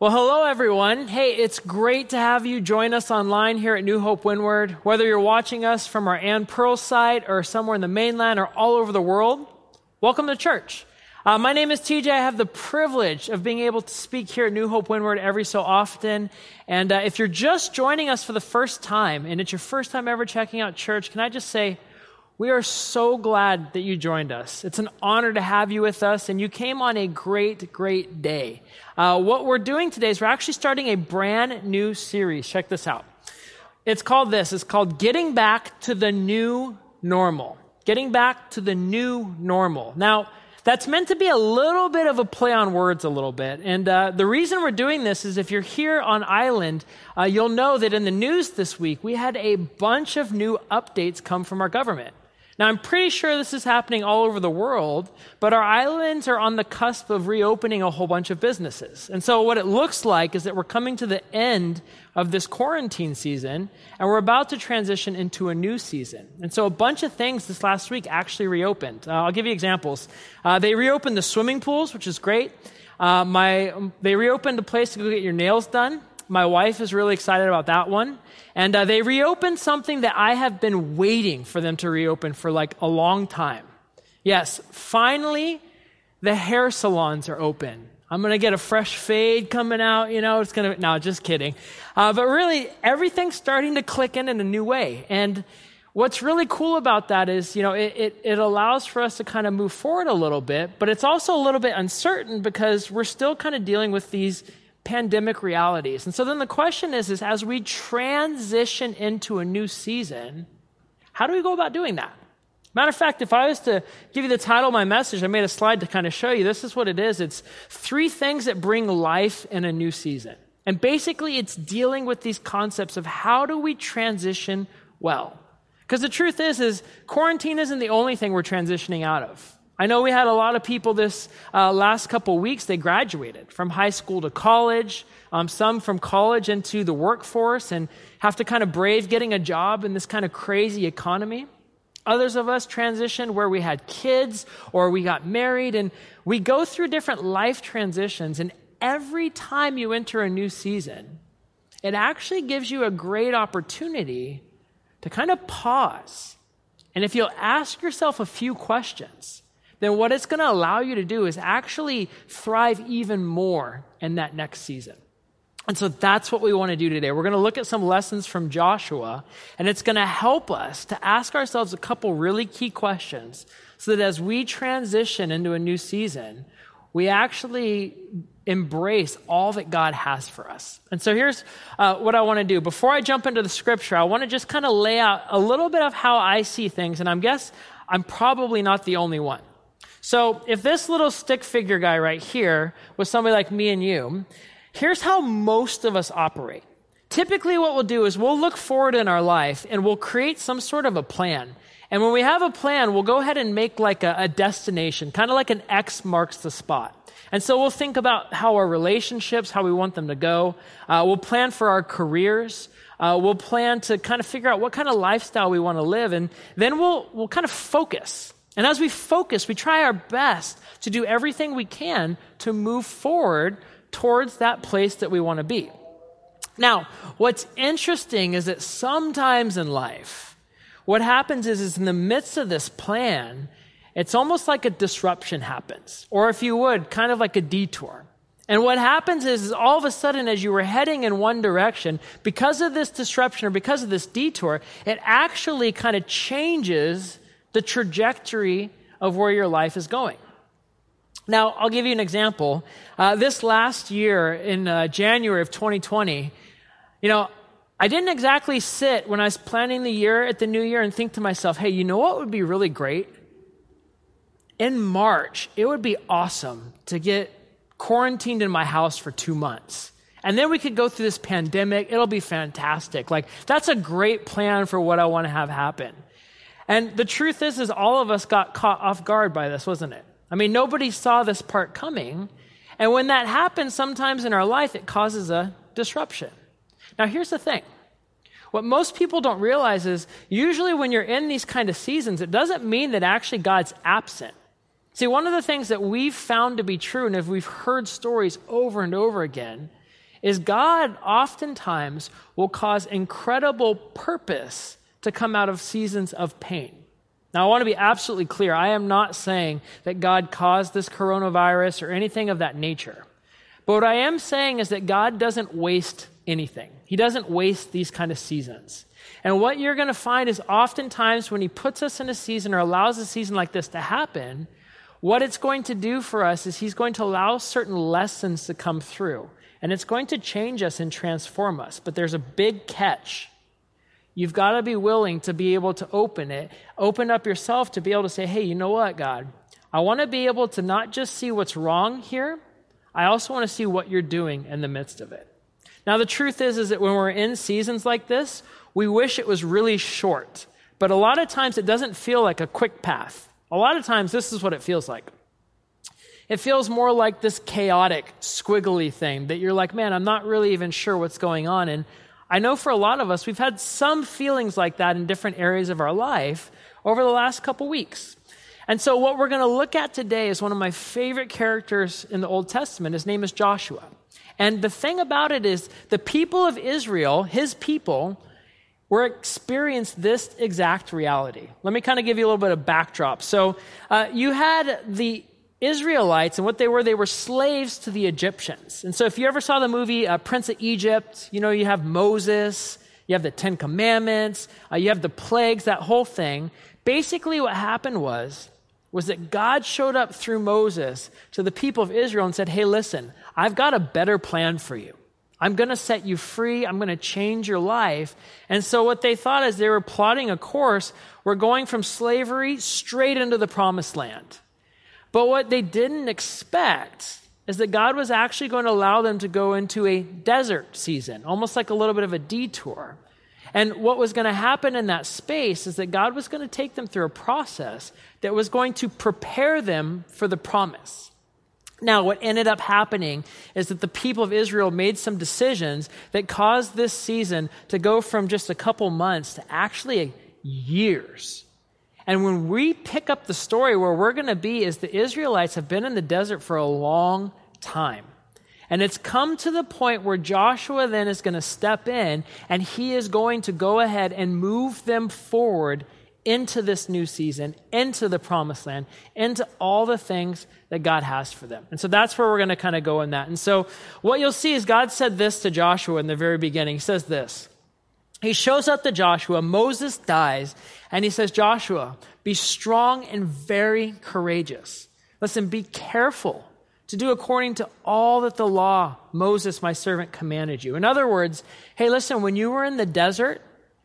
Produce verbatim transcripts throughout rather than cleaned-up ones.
Well, hello, everyone. Hey, it's great to have you join us online here at New Hope Windward. Whether you're watching us from our Ann Pearl site or somewhere in the mainland or all over the world, welcome to church. Uh, my name is T J. I have the privilege of being able to speak here at New Hope Windward every so often. And uh, if you're just joining us for the first time, and it's your first time ever checking out church, can I just say, we are so glad that you joined us. It's an honor to have you with us, and you came on a great, great day. Uh, what we're doing today is we're actually starting a brand new series. Check this out. It's called this. It's called Getting Back to the New Normal. Getting Back to the New Normal. Now, that's meant to be a little bit of a play on words a little bit. And uh, the reason we're doing this is if you're here on island, uh, you'll know that in the news this week, we had a bunch of new updates come from our government. Now, I'm pretty sure this is happening all over the world, but our islands are on the cusp of reopening a whole bunch of businesses. And so what it looks like is that we're coming to the end of this quarantine season, and we're about to transition into a new season. And so a bunch of things this last week actually reopened. Uh, I'll give you examples. Uh, they reopened the swimming pools, which is great. Uh, my They reopened a place to go get your nails done. My wife is really excited about that one. And uh, they reopened something that I have been waiting for them to reopen for like a long time. Yes, finally, the hair salons are open. I'm going to get a fresh fade coming out, you know, it's going to, no, just kidding. Uh, but really, everything's starting to click in in a new way. And what's really cool about that is, you know, it, it, it allows for us to kind of move forward a little bit, but it's also a little bit uncertain because we're still kind of dealing with these pandemic realities. And so then the question is, is as we transition into a new season, how do we go about doing that? Matter of fact, if I was to give you the title of my message, I made a slide to kind of show you, this is what it is. It's three things that bring life in a new season. And basically it's dealing with these concepts of how do we transition well? Because the truth is, is quarantine isn't the only thing we're transitioning out of. I know we had a lot of people this uh, last couple weeks, they graduated from high school to college, um, some from college into the workforce and have to kind of brave getting a job in this kind of crazy economy. Others of us transitioned where we had kids or we got married, and we go through different life transitions, and every time you enter a new season, it actually gives you a great opportunity to kind of pause. And if you'll ask yourself a few questions, then what it's going to allow you to do is actually thrive even more in that next season. And so that's what we want to do today. We're going to look at some lessons from Joshua, and it's going to help us to ask ourselves a couple really key questions so that as we transition into a new season, we actually embrace all that God has for us. And so here's uh, what I want to do. Before I jump into the scripture, I want to just kind of lay out a little bit of how I see things, and I guess I'm probably not the only one. So if this little stick figure guy right here was somebody like me and you, here's how most of us operate. Typically what we'll do is we'll look forward in our life and we'll create some sort of a plan. And when we have a plan, we'll go ahead and make like a, a destination, kind of like an X marks the spot. And so we'll think about how our relationships, how we want them to go. Uh, we'll plan for our careers. Uh, we'll plan to kind of figure out what kind of lifestyle we want to live. And then we'll we'll kind of focus. And as we focus, we try our best to do everything we can to move forward towards that place that we want to be. Now, what's interesting is that sometimes in life, what happens is, is in the midst of this plan, it's almost like a disruption happens, or if you would, kind of like a detour. And what happens is, is all of a sudden, as you were heading in one direction, because of this disruption or because of this detour, it actually kind of changes the trajectory of where your life is going. Now, I'll give you an example. Uh, this last year, in uh, January of twenty twenty, you know, I didn't exactly sit when I was planning the year at the new year and think to myself, hey, you know what would be really great? In March, it would be awesome to get quarantined in my house for two months. And then we could go through this pandemic. It'll be fantastic. Like, that's a great plan for what I want to have happen. And the truth is, is all of us got caught off guard by this, wasn't it? I mean, nobody saw this part coming. And when that happens, sometimes in our life, it causes a disruption. Now, here's the thing. What most people don't realize is usually when you're in these kind of seasons, it doesn't mean that actually God's absent. See, one of the things that we've found to be true, and if we've heard stories over and over again, is God oftentimes will cause incredible purpose to come out of seasons of pain. Now, I want to be absolutely clear. I am not saying that God caused this coronavirus or anything of that nature. But what I am saying is that God doesn't waste anything. He doesn't waste these kind of seasons. And what you're going to find is oftentimes when he puts us in a season or allows a season like this to happen, what it's going to do for us is he's going to allow certain lessons to come through. And it's going to change us and transform us. But there's a big catch. You've got to be willing to be able to open it, open up yourself to be able to say, hey, you know what, God? I want to be able to not just see what's wrong here, I also want to see what you're doing in the midst of it. Now, the truth is, is that when we're in seasons like this, we wish it was really short. But a lot of times it doesn't feel like a quick path. A lot of times this is what it feels like. It feels more like this chaotic, squiggly thing that you're like, man, I'm not really even sure what's going on. And I know for a lot of us, we've had some feelings like that in different areas of our life over the last couple weeks. And so what we're going to look at today is one of my favorite characters in the Old Testament. His name is Joshua. And the thing about it is the people of Israel, his people, were experienced this exact reality. Let me kind of give you a little bit of backdrop. So uh, you had the Israelites, and what they were, they were slaves to the Egyptians. And so if you ever saw the movie uh, Prince of Egypt, you know, you have Moses, you have the Ten Commandments, uh, you have the plagues, that whole thing. Basically what happened was, was that God showed up through Moses to the people of Israel and said, hey, listen, I've got a better plan for you. I'm going to set you free. I'm going to change your life. And so what they thought as they were plotting a course, we're going from slavery straight into the promised land. But what they didn't expect is that God was actually going to allow them to go into a desert season, almost like a little bit of a detour. And what was going to happen in that space is that God was going to take them through a process that was going to prepare them for the promise. Now, what ended up happening is that the people of Israel made some decisions that caused this season to go from just a couple months to actually years. And when we pick up the story, where we're going to be is the Israelites have been in the desert for a long time. And it's come to the point where Joshua then is going to step in and he is going to go ahead and move them forward into this new season, into the promised land, into all the things that God has for them. And so that's where we're going to kind of go in that. And so what you'll see is God said this to Joshua in the very beginning. He says this. He shows up to Joshua, Moses dies, and he says, Joshua, be strong and very courageous. Listen, be careful to do according to all that the law, Moses, my servant, commanded you. In other words, hey, listen, when you were in the desert,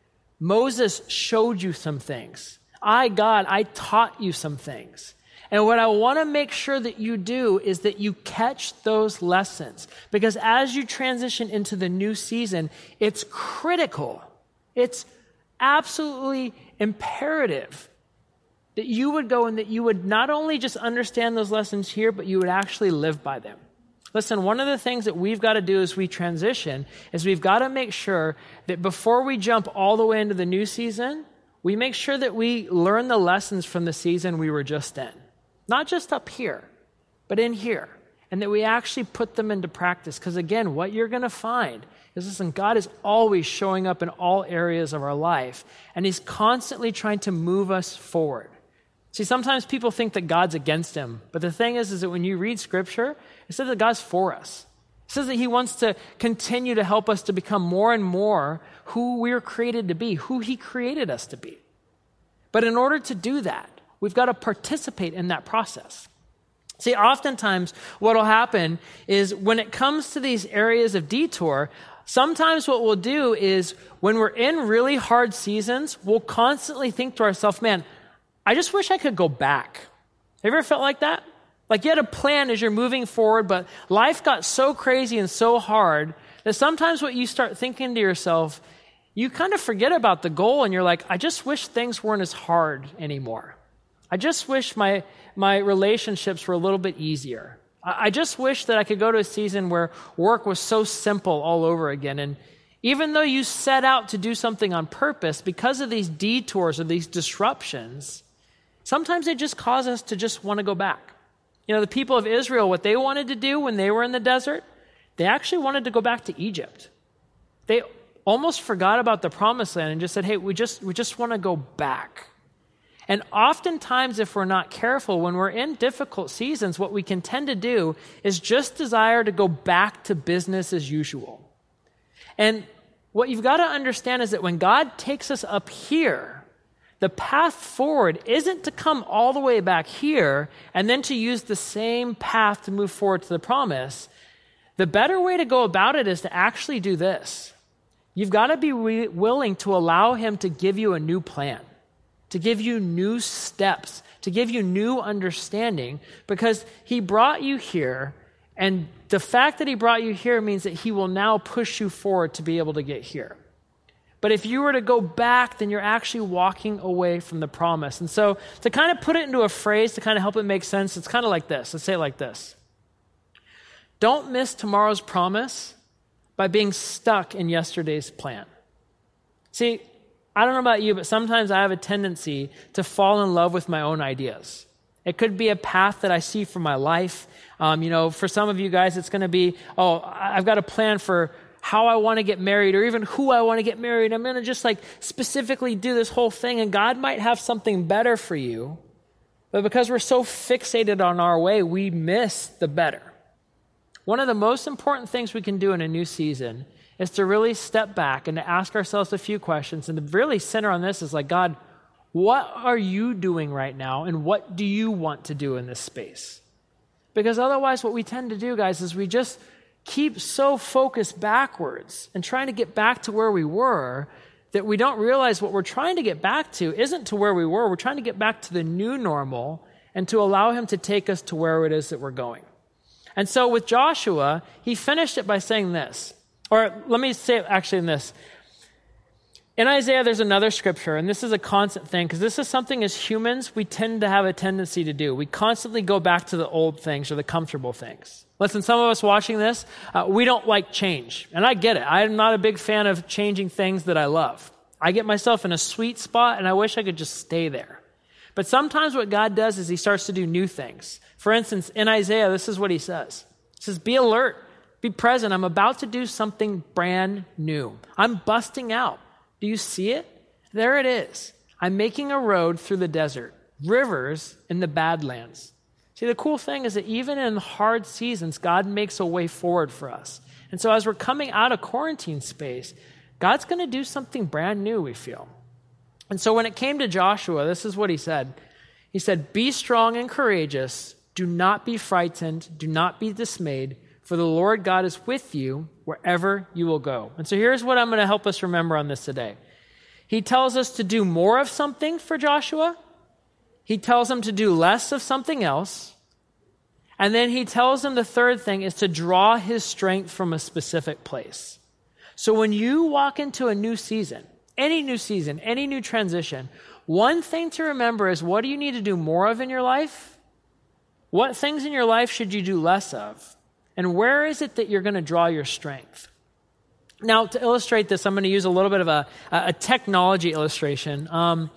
Moses showed you some things. I, God, I taught you some things. And what I want to make sure that you do is that you catch those lessons. Because as you transition into the new season, it's critical. It's absolutely imperative that you would go and that you would not only just understand those lessons here, but you would actually live by them. Listen, one of the things that we've got to do as we transition is we've got to make sure that before we jump all the way into the new season, we make sure that we learn the lessons from the season we were just in. Not just up here, but in here. And that we actually put them into practice. Because again, what you're going to find is, listen, God is always showing up in all areas of our life. And he's constantly trying to move us forward. See, sometimes people think that God's against him. But the thing is, is that when you read Scripture, it says that God's for us. It says that he wants to continue to help us to become more and more who we're created to be, who he created us to be. But in order to do that, we've got to participate in that process. See, oftentimes what will happen is when it comes to these areas of detour, sometimes what we'll do is when we're in really hard seasons, we'll constantly think to ourselves, man, I just wish I could go back. Have you ever felt like that? Like you had a plan as you're moving forward, but life got so crazy and so hard that sometimes what you start thinking to yourself, you kind of forget about the goal and you're like, I just wish things weren't as hard anymore. I just wish my my relationships were a little bit easier. I, I just wish that I could go to a season where work was so simple all over again. And even though you set out to do something on purpose, because of these detours or these disruptions, sometimes they just cause us to just want to go back. You know, the people of Israel, what they wanted to do when they were in the desert, they actually wanted to go back to Egypt. They almost forgot about the promised land and just said, hey, we just we just want to go back. And oftentimes, if we're not careful, when we're in difficult seasons, what we can tend to do is just desire to go back to business as usual. And what you've got to understand is that when God takes us up here, the path forward isn't to come all the way back here and then to use the same path to move forward to the promise. The better way to go about it is to actually do this. You've got to be re- willing to allow him to give you a new plan, to give you new steps, to give you new understanding, because he brought you here, and the fact that he brought you here means that he will now push you forward to be able to get here. But if you were to go back, then you're actually walking away from the promise. And so to kind of put it into a phrase to kind of help it make sense, it's kind of like this. Let's say it like this. Don't miss tomorrow's promise by being stuck in yesterday's plan. See, I don't know about you, but sometimes I have a tendency to fall in love with my own ideas. It could be a path that I see for my life. Um, you know, for some of you guys, it's going to be, oh, I've got a plan for how I want to get married or even who I want to get married. I'm going to just like specifically do this whole thing, and God might have something better for you. But because we're so fixated on our way, we miss the better. One of the most important things we can do in a new season is to really step back and to ask ourselves a few questions and to really center on this is like, God, what are you doing right now, and what do you want to do in this space? Because otherwise what we tend to do, guys, is we just keep so focused backwards and trying to get back to where we were that we don't realize what we're trying to get back to isn't to where we were. We're trying to get back to the new normal and to allow him to take us to where it is that we're going. And so with Joshua, he finished it by saying this. Or let me say it actually in this. In Isaiah, there's another scripture, and this is a constant thing, because this is something as humans we tend to have a tendency to do. We constantly go back to the old things or the comfortable things. Listen, some of us watching this, uh, we don't like change. And I get it. I'm not a big fan of changing things that I love. I get myself in a sweet spot, and I wish I could just stay there. But sometimes what God does is he starts to do new things. For instance, in Isaiah, this is what he says. He says, be alert, be present. I'm about to do something brand new. I'm busting out. Do you see it? There it is. I'm making a road through the desert, rivers in the Badlands. See, the cool thing is that even in hard seasons, God makes a way forward for us. And so as we're coming out of quarantine space, God's going to do something brand new, we feel. And so when it came to Joshua, this is what he said. He said, be strong and courageous. Do not be frightened. Do not be dismayed. For the Lord God is with you wherever you will go. And so here's what I'm going to help us remember on this today. He tells us to do more of something for Joshua. He tells him to do less of something else. And then he tells him the third thing is to draw his strength from a specific place. So when you walk into a new season, any new season, any new transition, one thing to remember is, what do you need to do more of in your life? What things in your life should you do less of? And where is it that you're going to draw your strength? Now, to illustrate this, I'm going to use a little bit of a, a technology illustration. Um,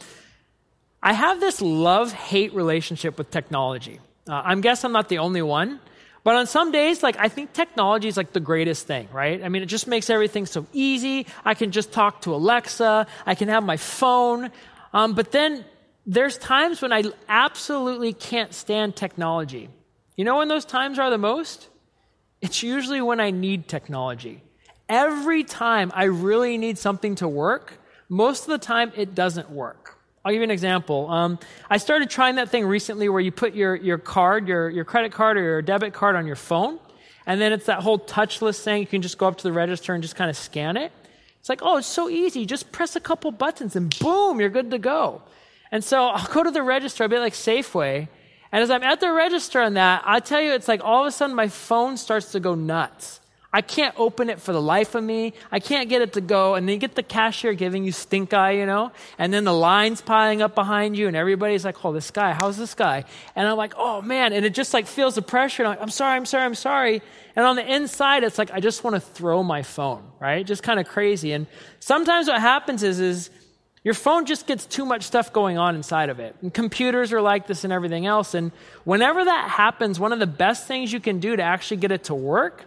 I have this love-hate relationship with technology. Uh, I guess I'm not the only one. But on some days, like, I think technology is like the greatest thing, right? I mean, it just makes everything so easy. I can just talk to Alexa. I can have my phone. Um, but then there's times when I absolutely can't stand technology. You know when those times are the most? It's usually when I need technology. Every time I really need something to work, most of the time it doesn't work. I'll give you an example. Um, I started trying that thing recently where you put your, your card, your, your credit card or your debit card on your phone, and then it's that whole touchless thing. You can just go up to the register and just kind of scan it. It's like, oh, it's so easy. Just press a couple buttons and boom, you're good to go. And so I'll go to the register, a bit like Safeway, and as I'm at the register on that, I tell you, it's like all of a sudden my phone starts to go nuts. I can't open it for the life of me. I can't get it to go. And then you get the cashier giving you stink eye, you know, and then the line's piling up behind you and everybody's like, oh, this guy, how's this guy? And I'm like, oh man. And it just like feels the pressure. And I'm like, I'm sorry, I'm sorry, I'm sorry. And on the inside, it's like, I just want to throw my phone, right? Just kind of crazy. And sometimes what happens is, is your phone just gets too much stuff going on inside of it. And computers are like this and everything else. And whenever that happens, one of the best things you can do to actually get it to work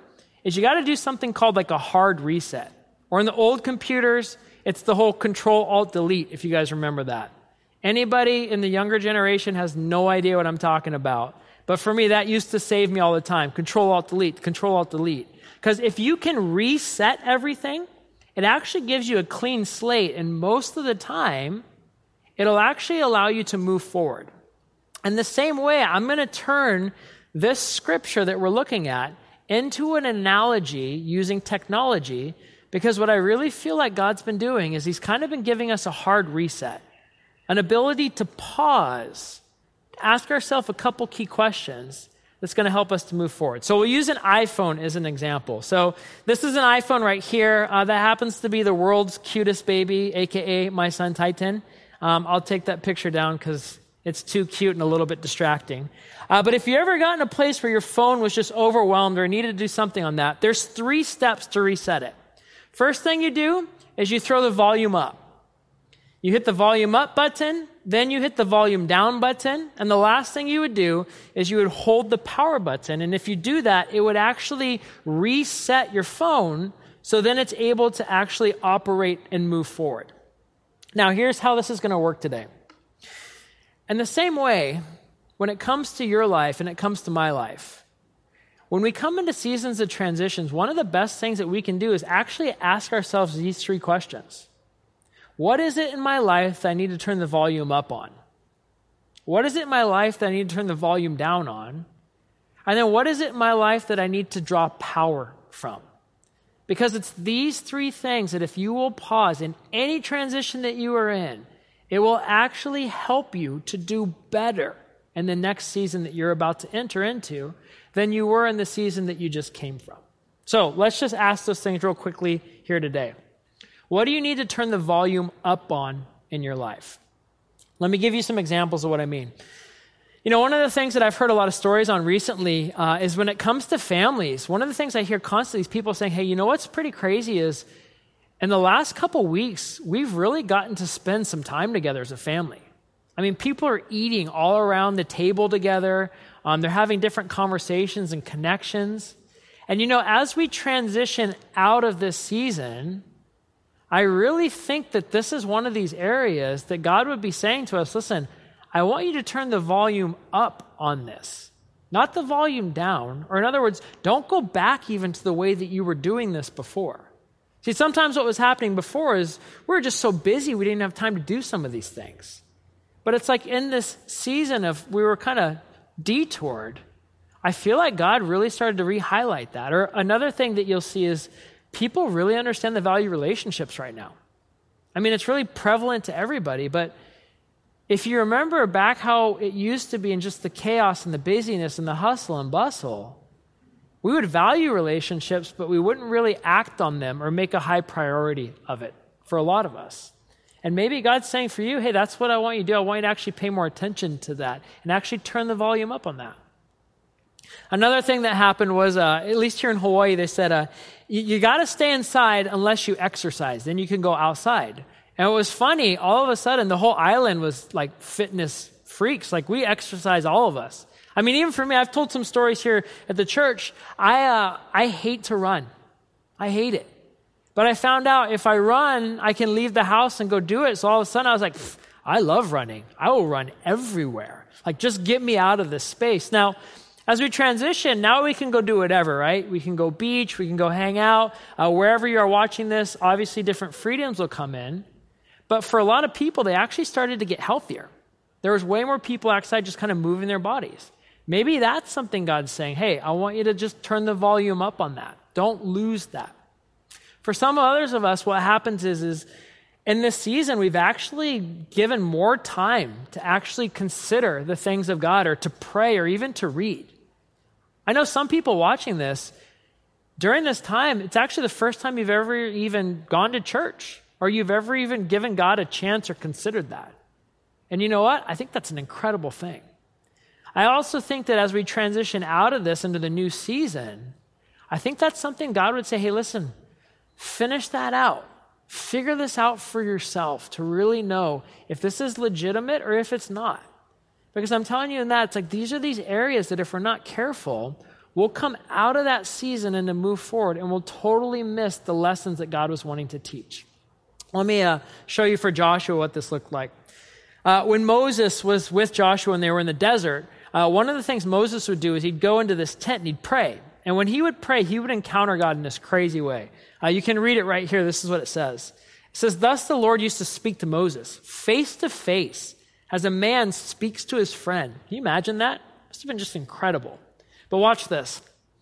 is you got to do something called like a hard reset. Or in the old computers, it's the whole Control-Alt-Delete, if you guys remember that. Anybody in the younger generation has no idea what I'm talking about. But for me, that used to save me all the time. Control-Alt-Delete, Control-Alt-Delete. Because if you can reset everything, it actually gives you a clean slate. And most of the time, it'll actually allow you to move forward. In the same way, I'm going to turn this scripture that we're looking at into an analogy using technology, because what I really feel like God's been doing is he's kind of been giving us a hard reset, an ability to pause, ask ourselves a couple key questions that's going to help us to move forward. So we'll use an iPhone as an example. So this is an iPhone right here. Uh, that happens to be the world's cutest baby, a k a my son Titan. Um, I'll take that picture down because it's too cute and a little bit distracting. Uh, but if you ever got in a place where your phone was just overwhelmed or needed to do something on that, there's three steps to reset it. First thing you do is you throw the volume up. You hit the volume up button, then you hit the volume down button, and the last thing you would do is you would hold the power button. And if you do that, it would actually reset your phone so then it's able to actually operate and move forward. Now, here's how this is going to work today. In the same way, when it comes to your life and it comes to my life, when we come into seasons of transitions, one of the best things that we can do is actually ask ourselves these three questions. What is it in my life that I need to turn the volume up on? What is it in my life that I need to turn the volume down on? And then what is it in my life that I need to draw power from? Because it's these three things that if you will pause in any transition that you are in, it will actually help you to do better in the next season that you're about to enter into than you were in the season that you just came from. So let's just ask those things real quickly here today. What do you need to turn the volume up on in your life? Let me give you some examples of what I mean. You know, one of the things that I've heard a lot of stories on recently uh, is when it comes to families, one of the things I hear constantly is people saying, hey, you know what's pretty crazy is in the last couple weeks, we've really gotten to spend some time together as a family. I mean, people are eating all around the table together. Um, they're having different conversations and connections. And, you know, as we transition out of this season, I really think that this is one of these areas that God would be saying to us, listen, I want you to turn the volume up on this, not the volume down. Or in other words, don't go back even to the way that you were doing this before. See, sometimes what was happening before is we were just so busy we didn't have time to do some of these things. But it's like in this season of we were kind of detoured, I feel like God really started to re-highlight that. Or another thing that you'll see is people really understand the value of relationships right now. I mean, it's really prevalent to everybody, but if you remember back how it used to be in just the chaos and the busyness and the hustle and bustle, we would value relationships, but we wouldn't really act on them or make a high priority of it for a lot of us. And maybe God's saying for you, hey, that's what I want you to do. I want you to actually pay more attention to that and actually turn the volume up on that. Another thing that happened was, uh, at least here in Hawaii, they said, uh, you, you got to stay inside unless you exercise. Then you can go outside. And it was funny, all of a sudden, the whole island was like fitness freaks. Like we exercise, all of us. I mean, even for me, I've told some stories here at the church. I uh, I hate to run. I hate it. But I found out if I run, I can leave the house and go do it. So all of a sudden, I was like, I love running. I will run everywhere. Like, just get me out of this space. Now, as we transition, now we can go do whatever, right? We can go beach. We can go hang out. Uh, wherever you are watching this, obviously different freedoms will come in. But for a lot of people, they actually started to get healthier. There was way more people outside just kind of moving their bodies. Maybe that's something God's saying, hey, I want you to just turn the volume up on that. Don't lose that. For some others of us, what happens is, is in this season, we've actually given more time to actually consider the things of God or to pray or even to read. I know some people watching this, during this time, it's actually the first time you've ever even gone to church or you've ever even given God a chance or considered that. And you know what? I think that's an incredible thing. I also think that as we transition out of this into the new season, I think that's something God would say, hey, listen, finish that out. Figure this out for yourself to really know if this is legitimate or if it's not. Because I'm telling you in that, it's like these are these areas that if we're not careful, we'll come out of that season and to move forward, and we'll totally miss the lessons that God was wanting to teach. Let me uh, show you for Joshua what this looked like. Uh, when Moses was with Joshua and they were in the desert, uh, one of the things Moses would do is he'd go into this tent and he'd pray. And when he would pray, he would encounter God in this crazy way. Uh, you can read it right here. This is what it says. It says, "Thus the Lord used to speak to Moses face to face as a man speaks to his friend." Can you imagine that? It must have been just incredible. But watch this.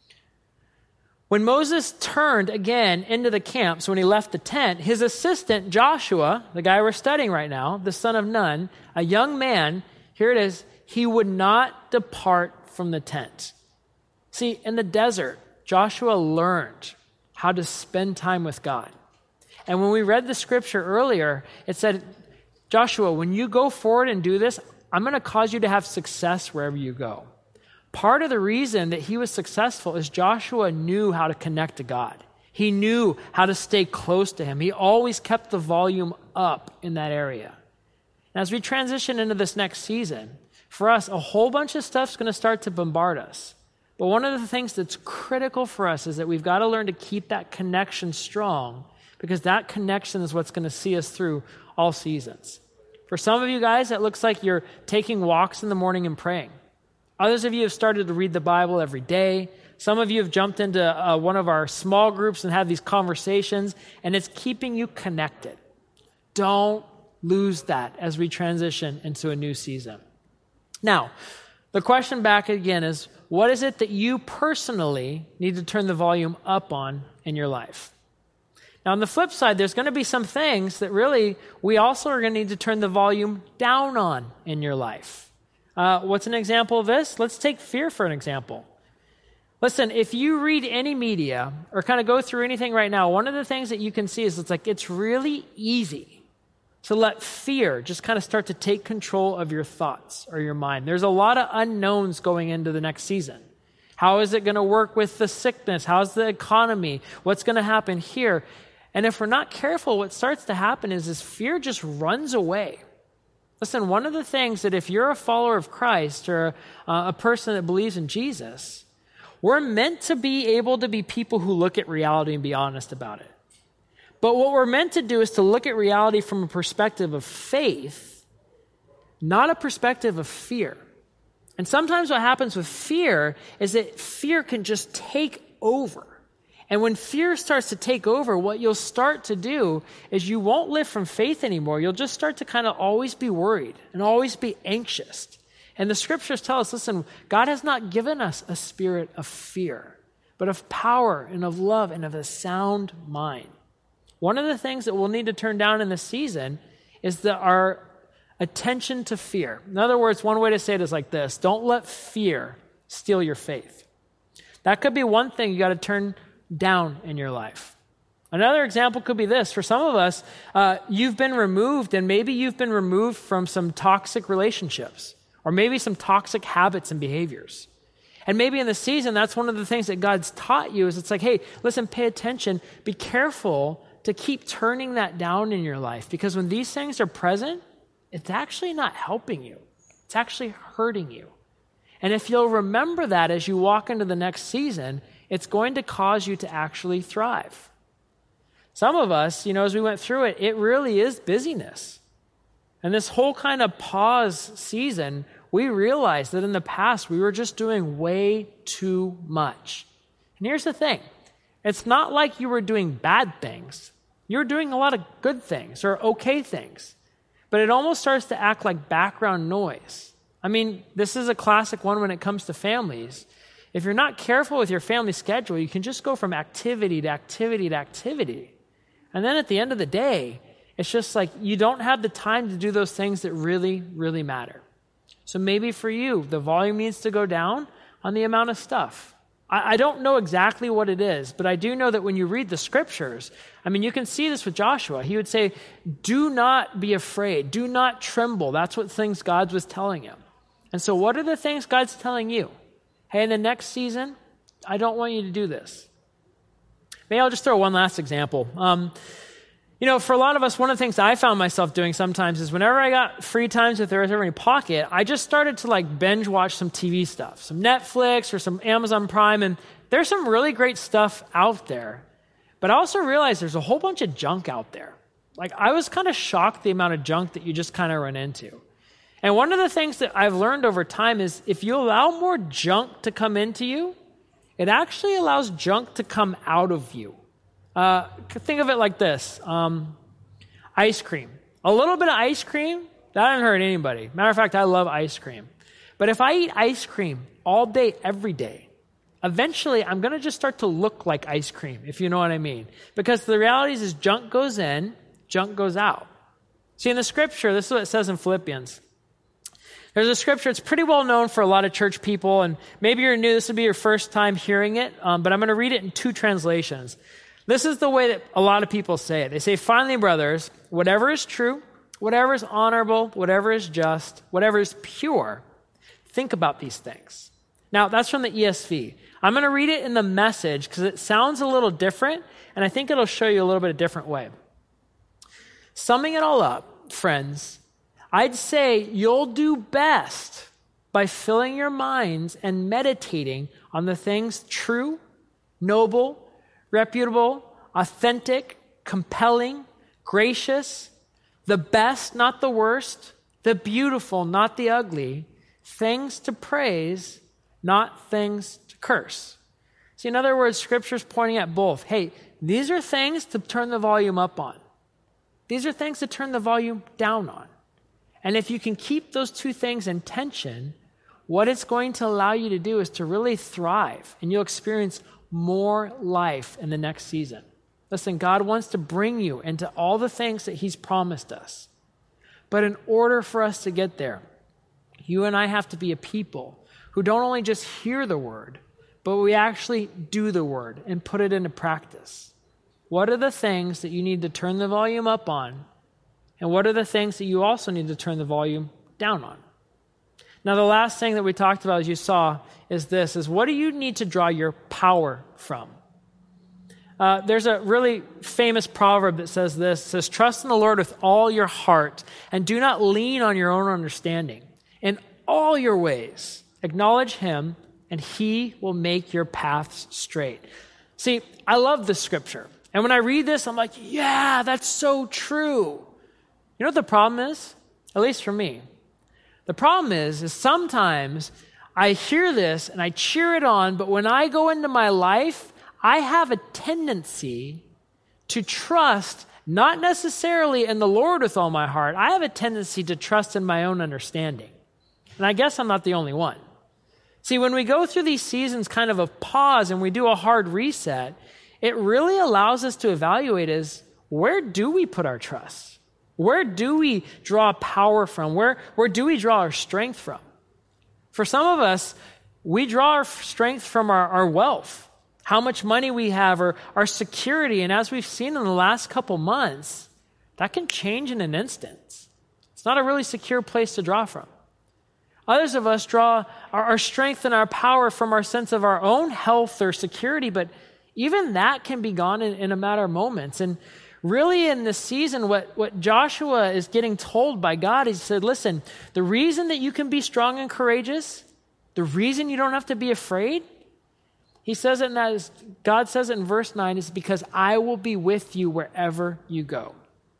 When Moses turned again into the camp, so when he left the tent, his assistant Joshua, the guy we're studying right now, the son of Nun, a young man, here it is, he would not depart from the tent. See, in the desert, Joshua learned how to spend time with God. And when we read the scripture earlier, it said, Joshua, when you go forward and do this, I'm going to cause you to have success wherever you go. Part of the reason that he was successful is Joshua knew how to connect to God. He knew how to stay close to him. He always kept the volume up in that area. And as we transition into this next season, for us, a whole bunch of stuff's going to start to bombard us. But one of the things that's critical for us is that we've got to learn to keep that connection strong, because that connection is what's going to see us through all seasons. For some of you guys, it looks like you're taking walks in the morning and praying. Others of you have started to read the Bible every day. Some of you have jumped into uh, one of our small groups and had these conversations, and it's keeping you connected. Don't lose that as we transition into a new season. Now, the question back again is, what is it that you personally need to turn the volume up on in your life? Now, on the flip side, there's going to be some things that really we also are going to need to turn the volume down on in your life. Uh, what's an example of this? Let's take fear for an example. Listen, if you read any media or kind of go through anything right now, one of the things that you can see is it's like it's really easy to let fear just kind of start to take control of your thoughts or your mind. There's a lot of unknowns going into the next season. How is it going to work with the sickness? How's the economy? What's going to happen here? And if we're not careful, what starts to happen is this fear just runs away. Listen, one of the things that if you're a follower of Christ or uh, a person that believes in Jesus, we're meant to be able to be people who look at reality and be honest about it. But what we're meant to do is to look at reality from a perspective of faith, not a perspective of fear. And sometimes what happens with fear is that fear can just take over. And when fear starts to take over, what you'll start to do is you won't live from faith anymore. You'll just start to kind of always be worried and always be anxious. And the scriptures tell us, listen, God has not given us a spirit of fear, but of power and of love and of a sound mind. One of the things that we'll need to turn down in this season is that our attention to fear. In other words, one way to say it is like this: don't let fear steal your faith. That could be one thing you got to turn down in your life. Another example could be this. For some of us, uh, you've been removed, and maybe you've been removed from some toxic relationships, or maybe some toxic habits and behaviors. And maybe in the season, that's one of the things that God's taught you is it's like, hey, listen, pay attention, be careful to keep turning that down in your life, because when these things are present, it's actually not helping you. It's actually hurting you. And if you'll remember that as you walk into the next season, it's going to cause you to actually thrive. Some of us, you know, as we went through it, it really is busyness. And this whole kind of pause season, we realized that in the past, we were just doing way too much. And here's the thing. It's not like you were doing bad things. You were doing a lot of good things or okay things. But it almost starts to act like background noise. I mean, this is a classic one when it comes to families. If you're not careful with your family schedule, you can just go from activity to activity to activity. And then at the end of the day, it's just like you don't have the time to do those things that really, really matter. So maybe for you, the volume needs to go down on the amount of stuff. I, I don't know exactly what it is, but I do know that when you read the scriptures, I mean, you can see this with Joshua. He would say, do not be afraid. Do not tremble. That's what things God was telling him. And so what are the things God's telling you? Hey, in the next season, I don't want you to do this. Maybe I'll just throw one last example. Um, You know, for a lot of us, one of the things I found myself doing sometimes is whenever I got free times with there was ever any pocket, I just started to like binge watch some T V stuff, some Netflix or some Amazon Prime, and there's some really great stuff out there. But I also realized there's a whole bunch of junk out there. Like, I was kind of shocked the amount of junk that you just kind of run into. And one of the things that I've learned over time is if you allow more junk to come into you, it actually allows junk to come out of you. Uh, think of it like this. Um, ice cream. A little bit of ice cream, that doesn't hurt anybody. Matter of fact, I love ice cream. But if I eat ice cream all day, every day, eventually I'm going to just start to look like ice cream, if you know what I mean. Because the reality is, is junk goes in, junk goes out. See, in the scripture, this is what it says in Philippians. There's a scripture, it's pretty well known for a lot of church people, and maybe you're new, this will be your first time hearing it, um, but I'm going to read it in two translations. This is the way that a lot of people say it. They say, finally, brothers, whatever is true, whatever is honorable, whatever is just, whatever is pure, think about these things. Now, that's from the E S V. I'm going to read it in the Message because it sounds a little different, and I think it'll show you a little bit of a different way. Summing it all up, friends, I'd say you'll do best by filling your minds and meditating on the things true, noble, reputable, authentic, compelling, gracious, the best, not the worst, the beautiful, not the ugly, things to praise, not things to curse. See, in other words, Scripture's pointing at both. Hey, these are things to turn the volume up on. These are things to turn the volume down on. And if you can keep those two things in tension, what it's going to allow you to do is to really thrive, and you'll experience more life in the next season. Listen, God wants to bring you into all the things that He's promised us. But in order for us to get there, you and I have to be a people who don't only just hear the word, but we actually do the word and put it into practice. What are the things that you need to turn the volume up on? And what are the things that you also need to turn the volume down on? Now, the last thing that we talked about, as you saw, is this, is what do you need to draw your power from? Uh, there's a really famous proverb that says this, it says, trust in the Lord with all your heart and do not lean on your own understanding. In all your ways, acknowledge Him and He will make your paths straight. See, I love this scripture. And when I read this, I'm like, yeah, that's so true. You know what the problem is? At least for me. The problem is, is sometimes I hear this and I cheer it on, but when I go into my life, I have a tendency to trust not necessarily in the Lord with all my heart. I have a tendency to trust in my own understanding. And I guess I'm not the only one. See, when we go through these seasons kind of of pause and we do a hard reset, it really allows us to evaluate is, where do we put our trust? Where do we draw power from? Where, where do we draw our strength from? For some of us, we draw our strength from our, our wealth, how much money we have, or our security. And as we've seen in the last couple months, that can change in an instant. It's not a really secure place to draw from. Others of us draw our, our strength and our power from our sense of our own health or security, but even that can be gone in, in a matter of moments. And really in this season, what, what Joshua is getting told by God is, he said, listen, the reason that you can be strong and courageous, the reason you don't have to be afraid, he says it in that, is, God says it in verse nine, is because I will be with you wherever you go.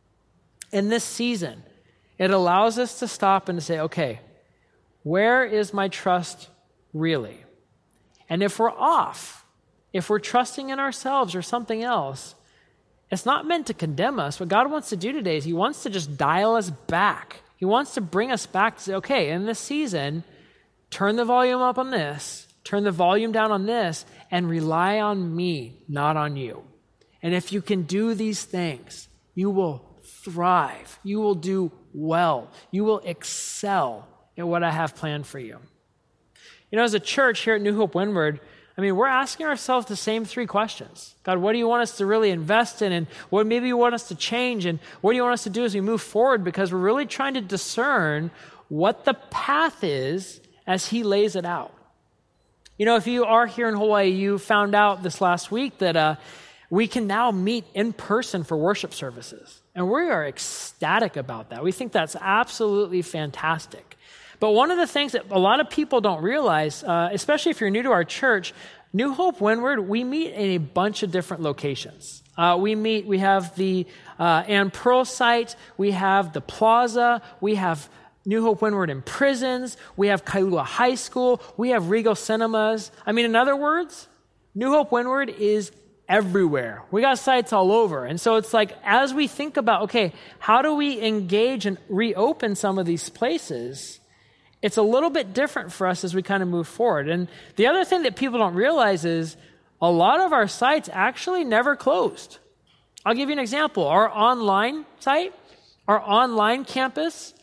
In this season, it allows us to stop and to say, okay, where is my trust really? And if we're off, if we're trusting in ourselves or something else, it's not meant to condemn us. What God wants to do today is He wants to just dial us back. He wants to bring us back to say, okay, in this season, turn the volume up on this, turn the volume down on this, and rely on me, not on you. And if you can do these things, you will thrive. You will do well. You will excel in what I have planned for you. You know, as a church here at New Hope Windward, I mean, we're asking ourselves the same three questions. God, what do you want us to really invest in? And what maybe you want us to change? And what do you want us to do as we move forward? Because we're really trying to discern what the path is as He lays it out. You know, if you are here in Hawaii, you found out this last week that uh, we can now meet in person for worship services. And we are ecstatic about that. We think that's absolutely fantastic. But one of the things that a lot of people don't realize, uh, especially if you're new to our church, New Hope Windward, we meet in a bunch of different locations. Uh, we meet, we have the uh, Ann Pearl site, we have the Plaza, we have New Hope Windward in prisons, we have Kailua High School, we have Regal Cinemas. I mean, in other words, New Hope Windward is everywhere. We got sites all over. And so it's like, as we think about, okay, how do we engage and reopen some of these places? It's a little bit different for us as we kind of move forward. And the other thing that people don't realize is a lot of our sites actually never closed. I'll give you an example. Our online site, our online campus,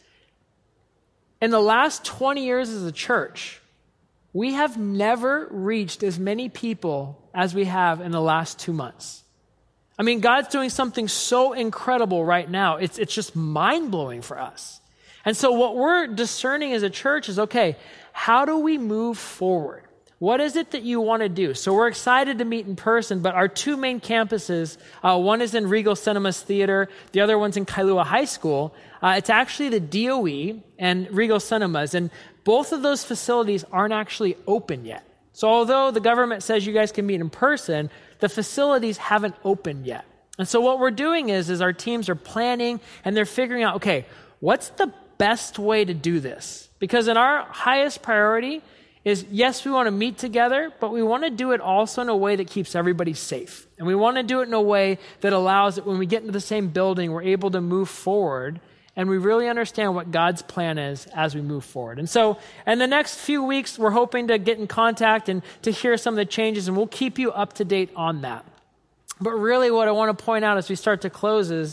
in the last twenty years as a church, we have never reached as many people as we have in the last two months. I mean, God's doing something so incredible right now. It's, it's just mind-blowing for us. And so what we're discerning as a church is, okay, how do we move forward? What is it that you want to do? So we're excited to meet in person, but our two main campuses, uh, one is in Regal Cinemas Theater, the other one's in Kailua High School. Uh, it's actually the D O E and Regal Cinemas, and both of those facilities aren't actually open yet. So although the government says you guys can meet in person, the facilities haven't opened yet. And so what we're doing is, is our teams are planning and they're figuring out, okay, what's the best way to do this? Because in our highest priority is, yes, we want to meet together, but we want to do it also in a way that keeps everybody safe. And we want to do it in a way that allows that when we get into the same building, we're able to move forward and we really understand what God's plan is as we move forward. And so in the next few weeks, we're hoping to get in contact and to hear some of the changes, and we'll keep you up to date on that. But really what I want to point out as we start to close is,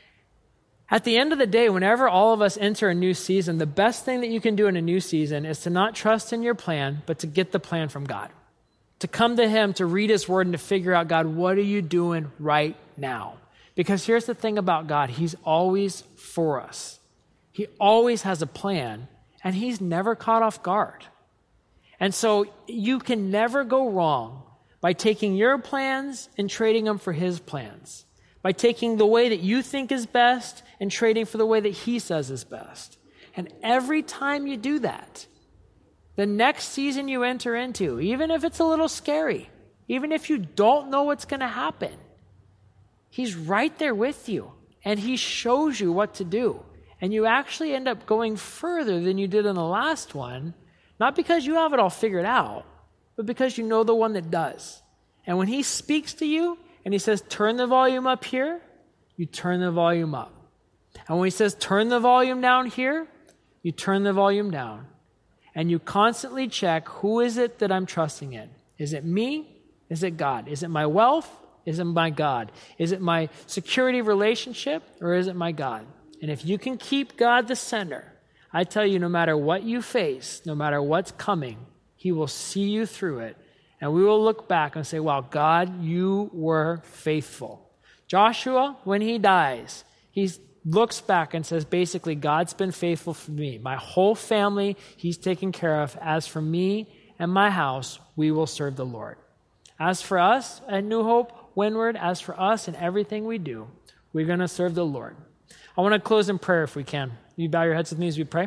at the end of the day, whenever all of us enter a new season, the best thing that you can do in a new season is to not trust in your plan, but to get the plan from God. To come to Him, to read His Word, and to figure out, God, what are you doing right now? Because here's the thing about God. He's always for us. He always has a plan, and He's never caught off guard. And so you can never go wrong by taking your plans and trading them for His plans. By taking the way that you think is best and trading for the way that He says is best. And every time you do that, the next season you enter into, even if it's a little scary, even if you don't know what's going to happen, He's right there with you, and He shows you what to do. And you actually end up going further than you did in the last one, not because you have it all figured out, but because you know the one that does. And when He speaks to you, and He says, turn the volume up here, you turn the volume up. And when He says, turn the volume down here, you turn the volume down. And you constantly check, who is it that I'm trusting in? Is it me? Is it God? Is it my wealth? Is it my God? Is it my security relationship? Or is it my God? And if you can keep God the center, I tell you, no matter what you face, no matter what's coming, He will see you through it. And we will look back and say, wow, God, you were faithful. Joshua, when he dies, he looks back and says, basically, God's been faithful for me. My whole family, He's taken care of. As for me and my house, we will serve the Lord. As for us at New Hope Windward, as for us and everything we do, we're going to serve the Lord. I want to close in prayer if we can. You bow your heads with me as we pray.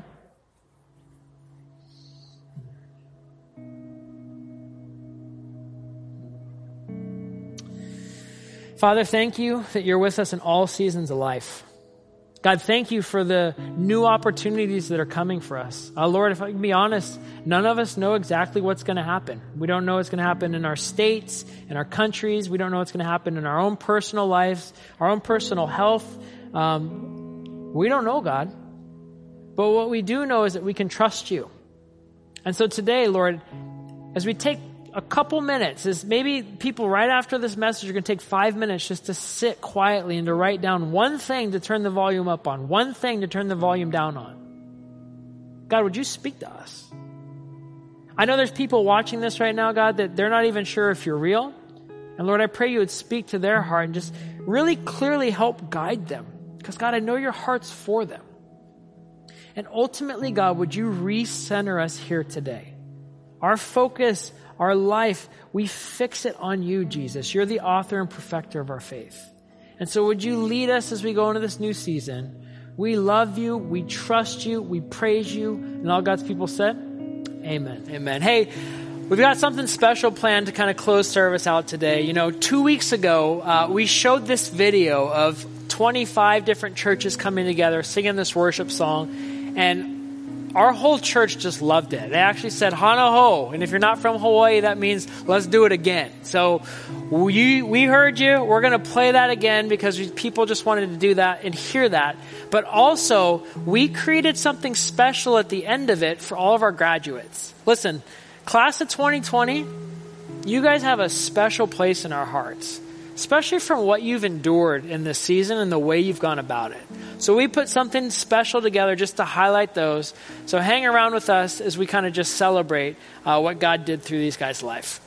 Father, thank you that you're with us in all seasons of life. God, thank you for the new opportunities that are coming for us. Uh, Lord, if I can be honest, none of us know exactly what's going to happen. We don't know what's going to happen in our states, in our countries. We don't know what's going to happen in our own personal lives, our own personal health. Um, we don't know, God. But what we do know is that we can trust you. And so today, Lord, as we take a couple minutes, is maybe people right after this message are going to take five minutes just to sit quietly and to write down one thing to turn the volume up on, one thing to turn the volume down on. God, would you speak to us? I know there's people watching this right now, God, that they're not even sure if you're real. And Lord, I pray you would speak to their heart and just really clearly help guide them. Because God, I know your heart's for them. And ultimately, God, would you recenter us here today? Our focus, our life, we fix it on you, Jesus. You're the author and perfecter of our faith. And so would you lead us as we go into this new season? We love you. We trust you. We praise you. And all God's people said, amen. Amen. Hey, we've got something special planned to kind of close service out today. You know, two weeks ago, uh, we showed this video of twenty-five different churches coming together, singing this worship song. And our whole church just loved it. They actually said, Hana ho. And if you're not from Hawaii, that means let's do it again. So we, we heard you. We're going to play that again because we, people just wanted to do that and hear that. But also, we created something special at the end of it for all of our graduates. Listen, class of twenty twenty, you guys have a special place in our hearts, especially from what you've endured in this season and the way you've gone about it. So we put something special together just to highlight those. So hang around with us as we kind of just celebrate uh, what God did through these guys' life.